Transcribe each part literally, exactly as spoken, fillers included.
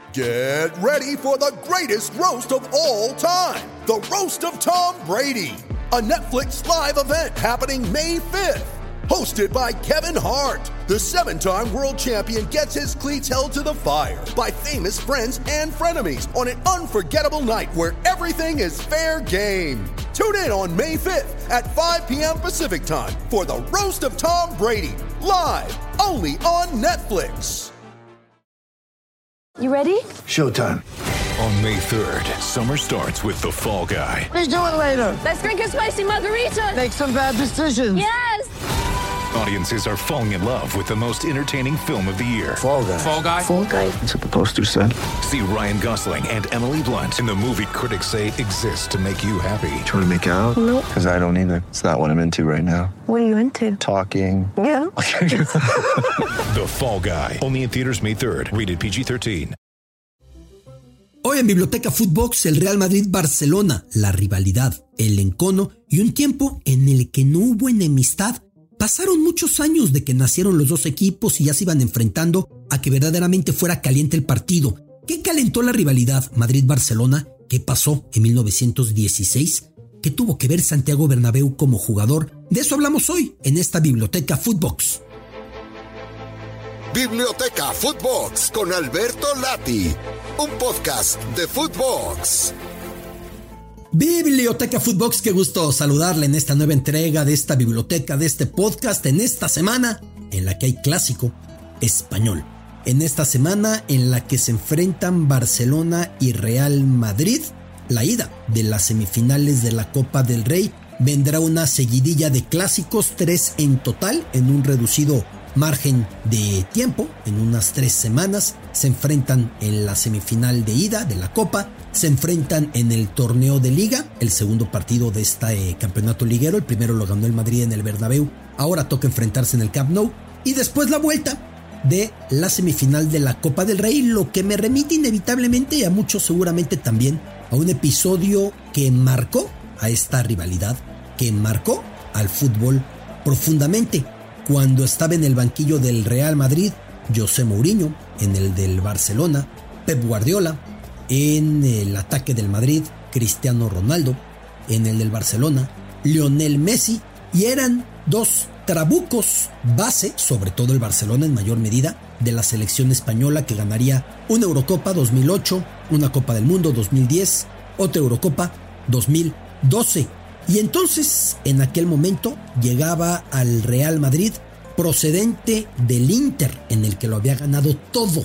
Get ready for the greatest roast of all time, the Roast of Tom Brady, a Netflix live event happening May fifth. Hosted by Kevin Hart, the seven-time world champion gets his cleats held to the fire by famous friends and frenemies on an unforgettable night where everything is fair game. Tune in on May fifth at five p.m. Pacific time for the Roast of Tom Brady, live only on Netflix. You ready? Showtime. On May third, summer starts with The Fall Guy. Let's do it later. Let's drink a spicy margarita. Make some bad decisions. Yes! Audiences are falling in love with the most entertaining film of the year. Fall Guy. Fall Guy? Fall Guy. That's what the poster said. See Ryan Gosling and Emily Blunt in the movie critics say exists to make you happy. Trying to make it out? Nope. Because I don't either. It's not what I'm into right now. What are you into? Talking. Yeah. The Fall Guy. Only in theaters May third. Rated P G thirteen. Hoy en Biblioteca Footbox, el Real Madrid-Barcelona, la rivalidad, el encono y un tiempo en el que no hubo enemistad. Pasaron muchos años de que nacieron los dos equipos y ya se iban enfrentando a que verdaderamente fuera caliente el partido. ¿Qué calentó la rivalidad Madrid-Barcelona? ¿Qué pasó en mil novecientos dieciséis? ¿Qué tuvo que ver Santiago Bernabéu como jugador? De eso hablamos hoy en esta Biblioteca Footbox. Biblioteca Footbox con Alberto Lati, un podcast de Footbox. Biblioteca Footbox, qué gusto saludarle en esta nueva entrega de esta biblioteca, de este podcast, en esta semana en la que hay clásico español. En esta semana en la que se enfrentan Barcelona y Real Madrid, la ida de las semifinales de la Copa del Rey. Vendrá una seguidilla de clásicos, tres en total, en un reducido margen de tiempo, en unas tres semanas. Se enfrentan en la semifinal de ida de la Copa, se enfrentan en el torneo de Liga, el segundo partido de este eh, campeonato liguero. El primero lo ganó el Madrid en el Bernabéu, ahora toca enfrentarse en el Camp Nou, y después la vuelta de la semifinal de la Copa del Rey, lo que me remite inevitablemente y a muchos seguramente también a un episodio que marcó a esta rivalidad, que marcó al fútbol profundamente. Cuando estaba en el banquillo del Real Madrid, José Mourinho, en el del Barcelona, Pep Guardiola, en el ataque del Madrid, Cristiano Ronaldo, en el del Barcelona, Lionel Messi, y eran dos trabucos base, sobre todo el Barcelona en mayor medida, de la selección española que ganaría una Eurocopa dos mil ocho, una Copa del Mundo dos mil diez, otra Eurocopa dos mil doce. Y entonces, en aquel momento, llegaba al Real Madrid procedente del Inter, en el que lo había ganado todo,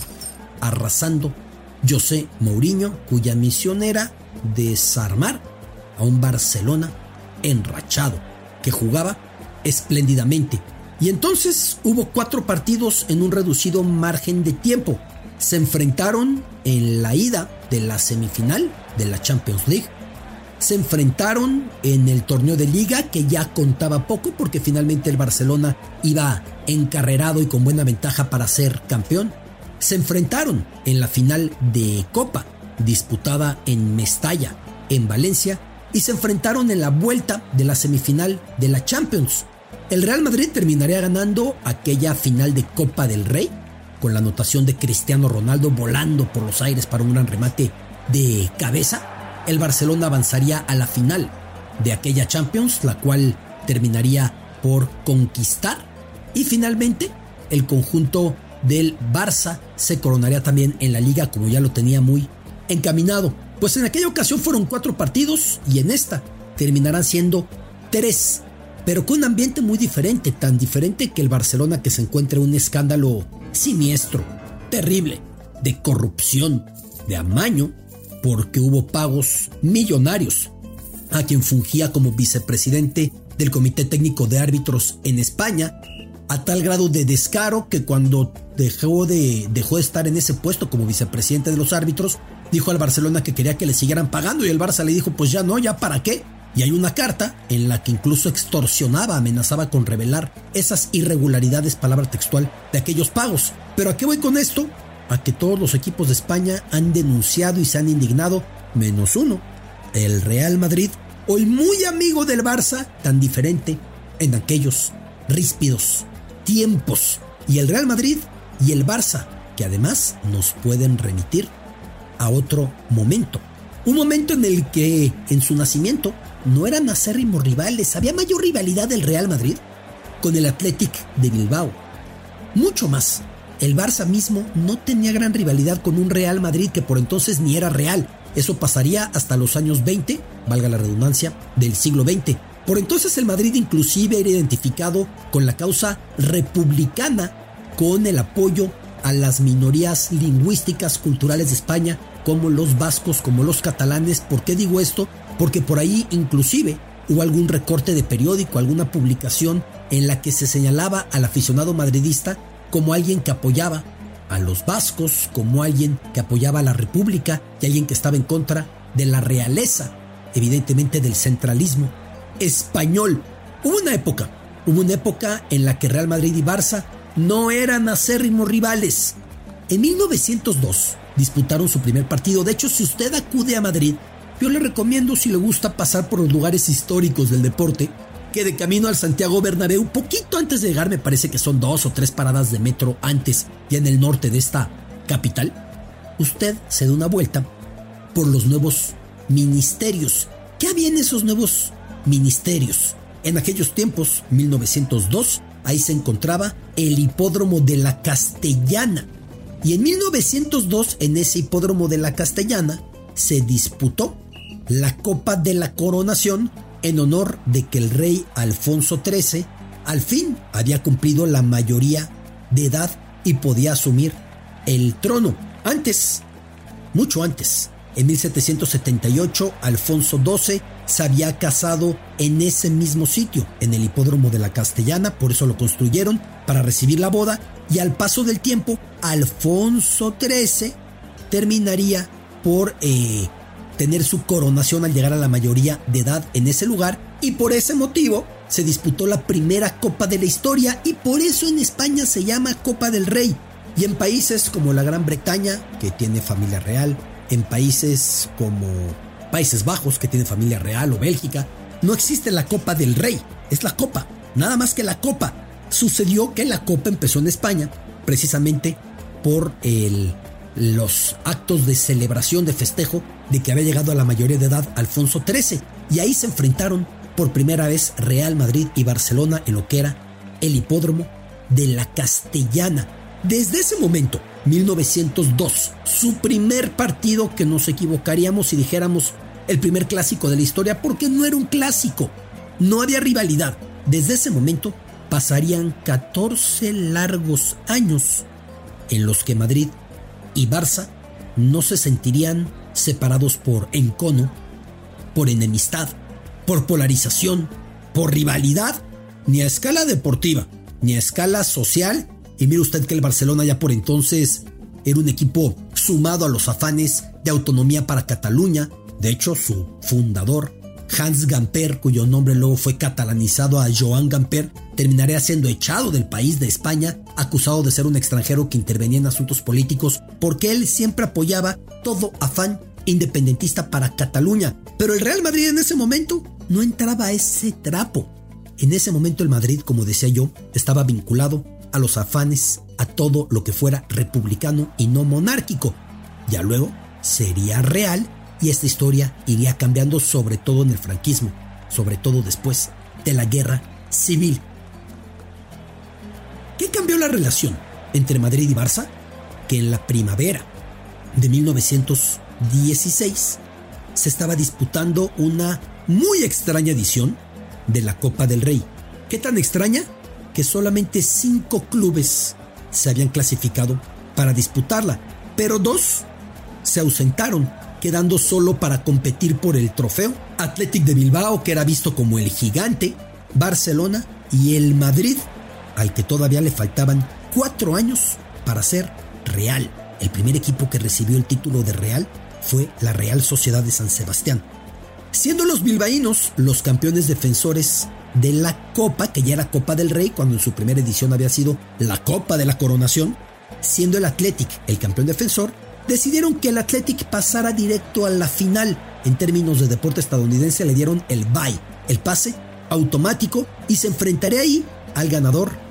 arrasando José Mourinho, cuya misión era desarmar a un Barcelona enrachado, que jugaba espléndidamente. Y entonces hubo cuatro partidos en un reducido margen de tiempo. Se enfrentaron en la ida de la semifinal de la Champions League. Se enfrentaron en el torneo de Liga, que ya contaba poco porque finalmente el Barcelona iba encarrerado y con buena ventaja para ser campeón. Se enfrentaron en la final de Copa, disputada en Mestalla, en Valencia, y se enfrentaron en la vuelta de la semifinal de la Champions. El Real Madrid terminaría ganando aquella final de Copa del Rey, con la anotación de Cristiano Ronaldo volando por los aires para un gran remate de cabeza. El Barcelona avanzaría a la final de aquella Champions, la cual terminaría por conquistar. Y finalmente, el conjunto del Barça se coronaría también en la Liga, como ya lo tenía muy encaminado. Pues en aquella ocasión fueron cuatro partidos y en esta terminarán siendo tres, pero con un ambiente muy diferente, tan diferente que el Barcelona, que se encuentra en un escándalo siniestro, terrible, de corrupción, de amaño, porque hubo pagos millonarios a quien fungía como vicepresidente del Comité Técnico de Árbitros en España, a tal grado de descaro que cuando dejó de, dejó de estar en ese puesto como vicepresidente de los árbitros, dijo al Barcelona que quería que le siguieran pagando, y el Barça le dijo pues ya no, ya para qué. Y hay una carta en la que incluso extorsionaba, amenazaba con revelar esas irregularidades, palabra textual, de aquellos pagos. ¿Pero a qué voy con esto? A que todos los equipos de España han denunciado y se han indignado, menos uno, el Real Madrid, hoy muy amigo del Barça, tan diferente en aquellos ríspidos tiempos. Y el Real Madrid y el Barça, que además nos pueden remitir a otro momento. Un momento en el que en su nacimiento no eran acérrimos rivales, había mayor rivalidad del Real Madrid con el Athletic de Bilbao. Mucho más, el Barça mismo no tenía gran rivalidad con un Real Madrid que por entonces ni era real. Eso pasaría hasta los años veinte, valga la redundancia, del siglo veinte. Por entonces el Madrid inclusive era identificado con la causa republicana, con el apoyo a las minorías lingüísticas culturales de España, como los vascos, como los catalanes. ¿Por qué digo esto? Porque por ahí inclusive hubo algún recorte de periódico, alguna publicación en la que se señalaba al aficionado madridista como alguien que apoyaba a los vascos, como alguien que apoyaba a la República y alguien que estaba en contra de la realeza, evidentemente del centralismo español. Hubo una época, hubo una época en la que Real Madrid y Barça no eran acérrimos rivales. En mil novecientos dos disputaron su primer partido. De hecho, si usted acude a Madrid, yo le recomiendo, si le gusta pasar por los lugares históricos del deporte, que de camino al Santiago Bernabéu, poquito antes de llegar, me parece que son dos o tres paradas de metro antes, ya en el norte de esta capital, usted se dé una vuelta por los nuevos ministerios. ¿Qué había en esos nuevos ministerios? En aquellos tiempos, mil novecientos dos, ahí se encontraba el hipódromo de la Castellana. Y en mil novecientos dos, en ese hipódromo de la Castellana, se disputó la Copa de la Coronación en honor de que el rey Alfonso trece al fin había cumplido la mayoría de edad y podía asumir el trono. Antes, mucho antes, en mil setecientos setenta y ocho, Alfonso doce se había casado en ese mismo sitio, en el hipódromo de la Castellana, por eso lo construyeron para recibir la boda, y al paso del tiempo, Alfonso trece terminaría por eh, tener su coronación al llegar a la mayoría de edad en ese lugar, y por ese motivo se disputó la primera Copa de la historia, y por eso en España se llama Copa del Rey. Y en países como la Gran Bretaña, que tiene familia real, en países como Países Bajos, que tiene familia real, o Bélgica, no existe la Copa del Rey, es la Copa, nada más que la Copa. Sucedió que la Copa empezó en España precisamente por el, los actos de celebración, de festejo de que había llegado a la mayoría de edad Alfonso trece, y ahí se enfrentaron por primera vez Real Madrid y Barcelona en lo que era el hipódromo de la Castellana. Desde ese momento, mil novecientos dos, su primer partido, que nos equivocaríamos si dijéramos el primer clásico de la historia, porque no era un clásico, no había rivalidad. Desde ese momento pasarían catorce largos años en los que Madrid y Barça no se sentirían separados por encono, por enemistad, por polarización, por rivalidad, ni a escala deportiva, ni a escala social. Y mire usted que el Barcelona ya por entonces era un equipo sumado a los afanes de autonomía para Cataluña. De hecho, su fundador, Hans Gamper, cuyo nombre luego fue catalanizado a Joan Gamper, terminaría siendo echado del país de España, acusado de ser un extranjero que intervenía en asuntos políticos, porque él siempre apoyaba todo afán independentista para Cataluña. Pero el Real Madrid en ese momento no entraba a ese trapo. En ese momento el Madrid, como decía yo, estaba vinculado a los afanes, a todo lo que fuera republicano y no monárquico. Ya luego sería real, y esta historia iría cambiando, sobre todo en el franquismo, sobre todo después de la guerra civil. ¿Qué cambió la relación entre Madrid y Barça? Que en la primavera de mil novecientos dieciséis se estaba disputando una muy extraña edición de la Copa del Rey. ¿Qué tan extraña? Que solamente cinco clubes se habían clasificado para disputarla, pero dos se ausentaron, quedando solo para competir por el trofeo: Athletic de Bilbao, que era visto como el gigante, Barcelona y el Madrid, al que todavía le faltaban cuatro años para ser real. El primer equipo que recibió el título de real fue la Real Sociedad de San Sebastián, siendo los bilbaínos los campeones defensores de la Copa, que ya era Copa del Rey, cuando en su primera edición había sido la Copa de la Coronación. Siendo el Athletic el campeón defensor, decidieron que el Athletic pasara directo a la final. En términos de deporte estadounidense le dieron el bye, el pase automático, y se enfrentaría ahí al ganador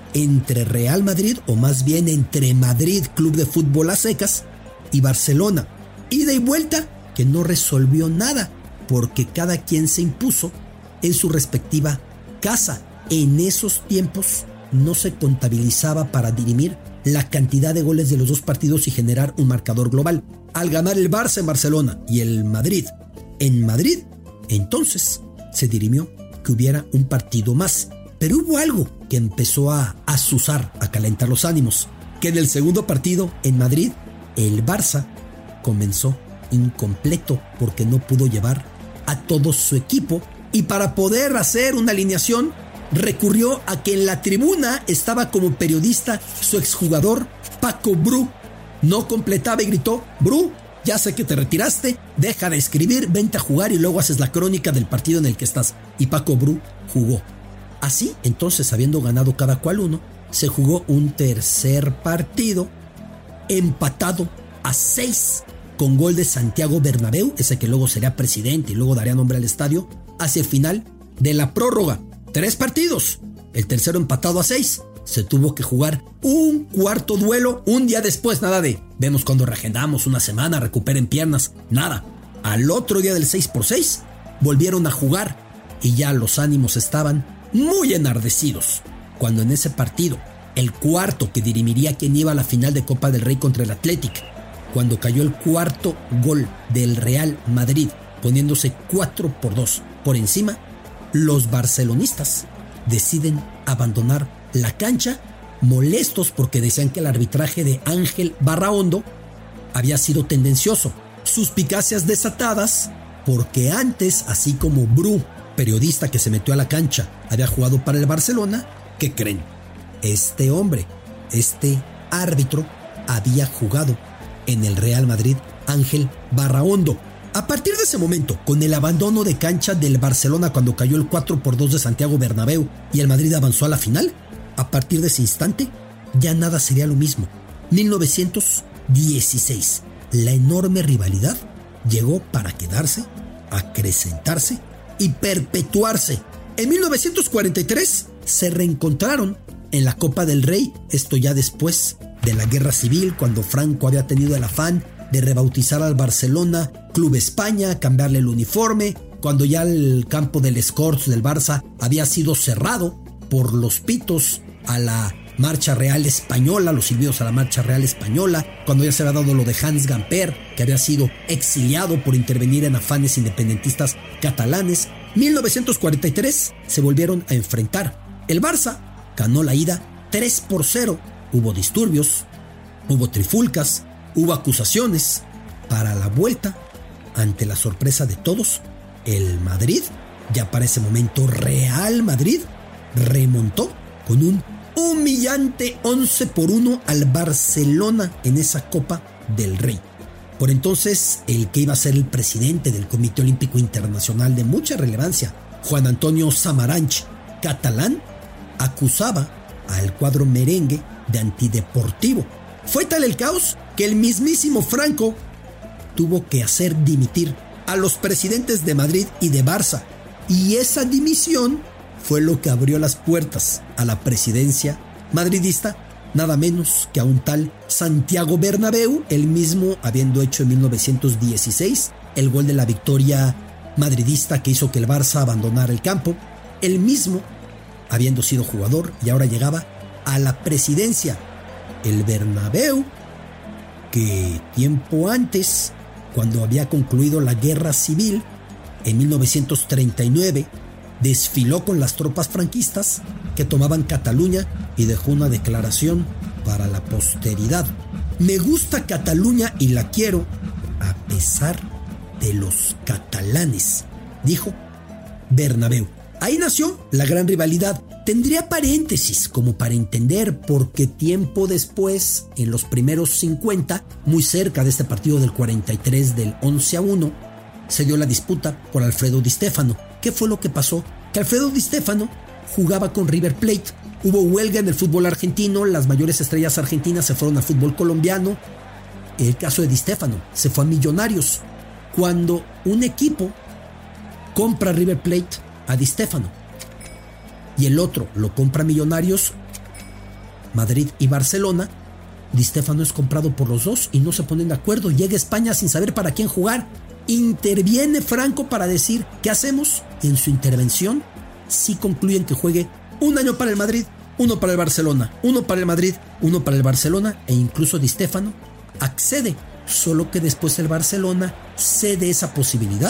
entre Real Madrid, o más bien entre Madrid Club de Fútbol a secas, y Barcelona. Ida y vuelta que no resolvió nada, porque cada quien se impuso en su respectiva casa. En esos tiempos no se contabilizaba para dirimir la cantidad de goles de los dos partidos y generar un marcador global. Al ganar el Barça en Barcelona y el Madrid en Madrid, entonces se dirimió que hubiera un partido más. Pero hubo algo que empezó a azuzar, a calentar los ánimos, que en el segundo partido en Madrid, el Barça comenzó incompleto porque no pudo llevar a todo su equipo, y para poder hacer una alineación recurrió a que en la tribuna estaba como periodista su exjugador Paco Bru. No completaba y gritó: Bru, ya sé que te retiraste, deja de escribir, vente a jugar y luego haces la crónica del partido en el que estás. Y Paco Bru jugó. Así, entonces, habiendo ganado cada cual uno, se jugó un tercer partido empatado a seis, con gol de Santiago Bernabéu, ese que luego sería presidente y luego daría nombre al estadio, hacia el final de la prórroga. Tres partidos, el tercero empatado a seis. Se tuvo que jugar un cuarto duelo un día después, nada de vemos cuando reagendamos una semana, recuperen piernas, nada. Al otro día del seis por seis volvieron a jugar y ya los ánimos estaban muy enardecidos, cuando en ese partido, el cuarto que dirimiría quién iba a la final de Copa del Rey contra el Athletic, cuando cayó el cuarto gol del Real Madrid, poniéndose cuatro por dos por encima, los barcelonistas deciden abandonar la cancha, molestos porque decían que el arbitraje de Ángel Barraondo había sido tendencioso. Suspicacias desatadas porque antes, así como Bru, periodista que se metió a la cancha, había jugado para el Barcelona, ¿qué creen? Este hombre, este árbitro, había jugado en el Real Madrid, Ángel Barraondo. A partir de ese momento, con el abandono de cancha del Barcelona cuando cayó el cuatro por dos de Santiago Bernabéu y el Madrid avanzó a la final, a partir de ese instante ya nada sería lo mismo. mil novecientos dieciséis, la enorme rivalidad llegó para quedarse, acrecentarse y perpetuarse. En mil novecientos cuarenta y tres se reencontraron en la Copa del Rey, esto ya después de la Guerra Civil, cuando Franco había tenido el afán de rebautizar al Barcelona Club España, cambiarle el uniforme, cuando ya el campo del Escorts del Barça había sido cerrado por los pitos a la Marcha Real Española, los silbidos a la Marcha Real Española, cuando ya se había dado lo de Hans Gamper, que había sido exiliado por intervenir en afanes independentistas catalanes. mil novecientos cuarenta y tres se volvieron a enfrentar. El Barça ganó la ida tres por cero. Hubo disturbios, hubo trifulcas, hubo acusaciones. Para la vuelta, ante la sorpresa de todos, el Madrid, ya para ese momento Real Madrid, remontó con un humillante once por uno al Barcelona en esa Copa del Rey. Por entonces, el que iba a ser el presidente del Comité Olímpico Internacional de mucha relevancia, Juan Antonio Samaranch, catalán, acusaba al cuadro merengue de antideportivo. Fue tal el caos que el mismísimo Franco tuvo que hacer dimitir a los presidentes de Madrid y de Barça, y esa dimisión fue lo que abrió las puertas a la presidencia madridista, nada menos que a un tal Santiago Bernabéu, el mismo habiendo hecho en mil novecientos dieciséis el gol de la victoria madridista que hizo que el Barça abandonara el campo, el mismo habiendo sido jugador y ahora llegaba a la presidencia. El Bernabéu, que tiempo antes, cuando había concluido la Guerra Civil, en mil novecientos treinta y nueve, desfiló con las tropas franquistas que tomaban Cataluña y dejó una declaración para la posteridad. Me gusta Cataluña y la quiero a pesar de los catalanes, dijo Bernabéu. Ahí nació la gran rivalidad. Tendría paréntesis como para entender por qué tiempo después, en los primeros cincuenta, muy cerca de este partido del cuarenta y tres del once a uno, se dio la disputa por Alfredo Di Stéfano. ¿Qué fue lo que pasó? Que Alfredo Di Stéfano jugaba con River Plate. Hubo huelga en el fútbol argentino, las mayores estrellas argentinas se fueron al fútbol colombiano. El caso de Di Stéfano se fue a Millonarios. Cuando un equipo compra River Plate a Di Stéfano y el otro lo compra Millonarios, Madrid y Barcelona. Di Stéfano es comprado por los dos y no se ponen de acuerdo. Llega a España sin saber para quién jugar. Interviene Franco para decir ¿qué hacemos? Y en su intervención sí concluyen que juegue un año para el Madrid, uno para el Barcelona, uno para el Madrid, uno para el Barcelona, e incluso Di Stéfano accede, solo que después el Barcelona cede esa posibilidad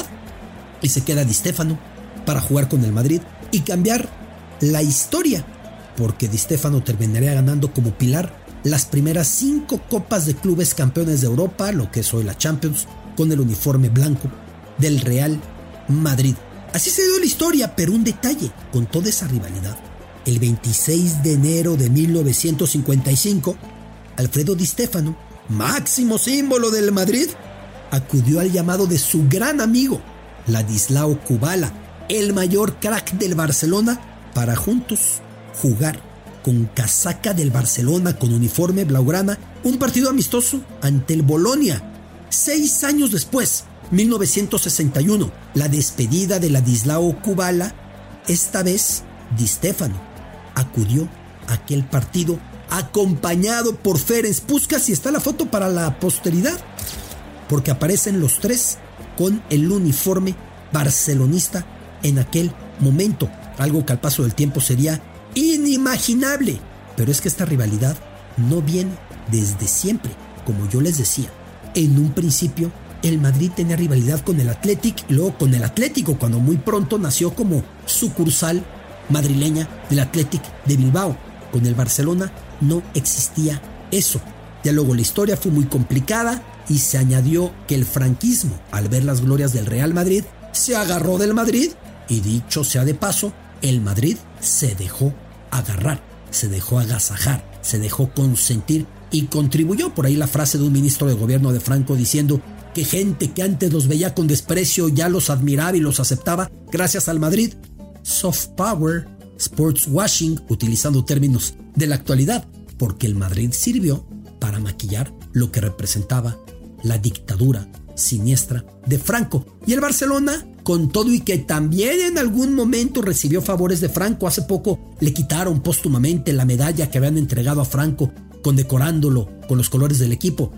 y se queda Di Stéfano para jugar con el Madrid y cambiar la historia, porque Di Stéfano terminaría ganando como pilar las primeras cinco copas de clubes campeones de Europa, lo que es hoy la Champions, con el uniforme blanco del Real Madrid. Así se dio la historia, pero un detalle con toda esa rivalidad. El veintiséis de enero de mil novecientos cincuenta y cinco, Alfredo Di Stéfano, máximo símbolo del Madrid, acudió al llamado de su gran amigo, Ladislao Kubala, el mayor crack del Barcelona, para juntos jugar con casaca del Barcelona, con uniforme blaugrana, un partido amistoso ante el Bolonia. Seis años después, mil novecientos sesenta y uno, la despedida de Ladislao Kubala, esta vez Di Stéfano acudió a aquel partido acompañado por Ferenc Puskás, y está la foto para la posteridad, porque aparecen los tres con el uniforme barcelonista en aquel momento, algo que al paso del tiempo sería inimaginable. Pero es que esta rivalidad no viene desde siempre. Como yo les decía, en un principio el Madrid tenía rivalidad con el Athletic y luego con el Atlético, cuando muy pronto nació como sucursal madrileña del Athletic de Bilbao. Con el Barcelona no existía eso. Ya luego la historia fue muy complicada y se añadió que el franquismo, al ver las glorias del Real Madrid, se agarró del Madrid, y dicho sea de paso, el Madrid se dejó agarrar, se dejó agasajar, se dejó consentir y contribuyó. Por ahí la frase de un ministro de gobierno de Franco diciendo que gente que antes los veía con desprecio ya los admiraba y los aceptaba gracias al Madrid. Soft power, sports washing, utilizando términos de la actualidad, porque el Madrid sirvió para maquillar lo que representaba la dictadura siniestra de Franco. Y el Barcelona, con todo y que también en algún momento recibió favores de Franco, hace poco le quitaron póstumamente la medalla que habían entregado a Franco, condecorándolo con los colores del equipo.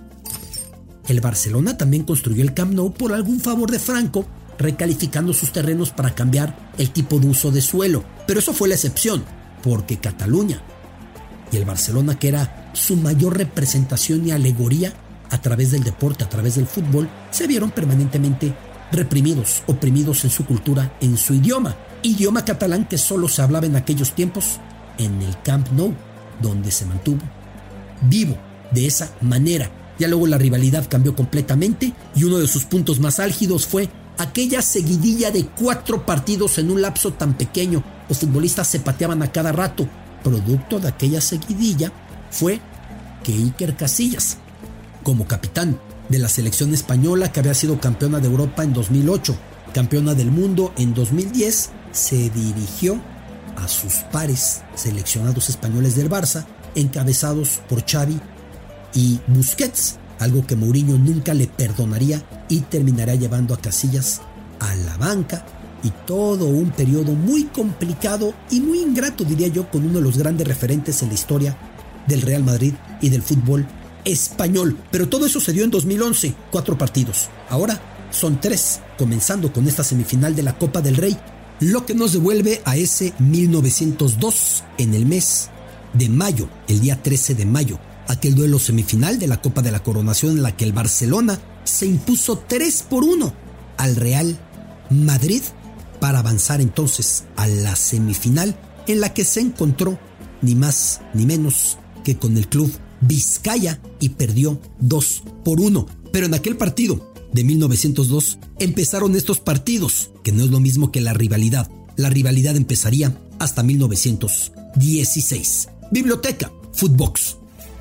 El Barcelona también construyó el Camp Nou por algún favor de Franco, recalificando sus terrenos para cambiar el tipo de uso de suelo. Pero eso fue la excepción, porque Cataluña y el Barcelona, que era su mayor representación y alegoría a través del deporte, a través del fútbol, se vieron permanentemente reprimidos, oprimidos en su cultura, en su idioma, idioma catalán que solo se hablaba en aquellos tiempos en el Camp Nou, donde se mantuvo vivo de esa manera. Ya luego la rivalidad cambió completamente y uno de sus puntos más álgidos fue aquella seguidilla de cuatro partidos en un lapso tan pequeño. Los futbolistas se pateaban a cada rato. Producto de aquella seguidilla fue que Iker Casillas, como capitán de la selección española, que había sido campeona de Europa en dos mil ocho, campeona del mundo en dos mil diez, se dirigió a sus pares seleccionados españoles del Barça, encabezados por Xavi y Busquets, algo que Mourinho nunca le perdonaría, y terminará llevando a Casillas a la banca, y todo un periodo muy complicado y muy ingrato, diría yo, con uno de los grandes referentes en la historia del Real Madrid y del fútbol español. Pero todo eso se dio en dos mil once, cuatro partidos. Ahora son tres, comenzando con esta semifinal de la Copa del Rey, lo que nos devuelve a ese mil novecientos dos, en el mes de mayo, el día trece de mayo, aquel duelo semifinal de la Copa de la Coronación en la que el Barcelona se impuso tres por uno al Real Madrid para avanzar entonces a la semifinal, en la que se encontró ni más ni menos que con el club Vizcaya, y perdió dos por uno. Pero en aquel partido de mil novecientos dos empezaron estos partidos, que no es lo mismo que la rivalidad. La rivalidad empezaría hasta mil novecientos dieciséis. Biblioteca Footbox.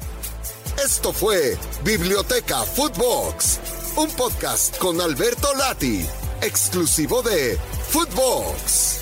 Esto fue Biblioteca Footbox, un podcast con Alberto Lati, exclusivo de Footbox.